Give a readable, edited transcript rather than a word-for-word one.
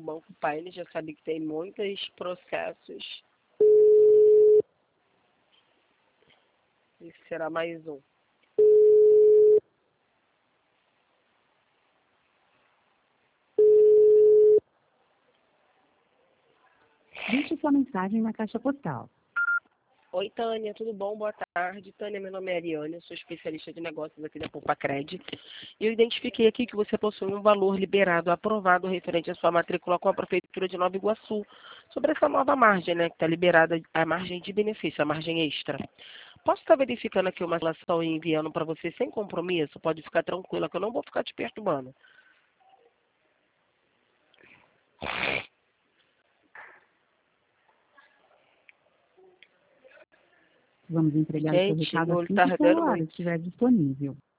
Banco Paine, já sabe que tem muitos processos. Esse será mais um. Deixe sua mensagem na caixa postal. Oi, Tânia, tudo bom? Boa tarde. Tânia, meu nome é Ariane, eu sou especialista de negócios aqui da Poupa-Cred. E eu identifiquei aqui que você possui um valor liberado, aprovado, referente à sua matrícula com a Prefeitura de Nova Iguaçu, sobre essa nova margem, né, que está liberada, a margem de benefício, a margem extra. Posso estar verificando aqui uma relação e enviando para você sem compromisso? Pode ficar tranquila, que eu não vou ficar te perturbando. Vamos entregar o seu Gente, recado meu olho assim está que sua ardendo hora muito. estiver disponível.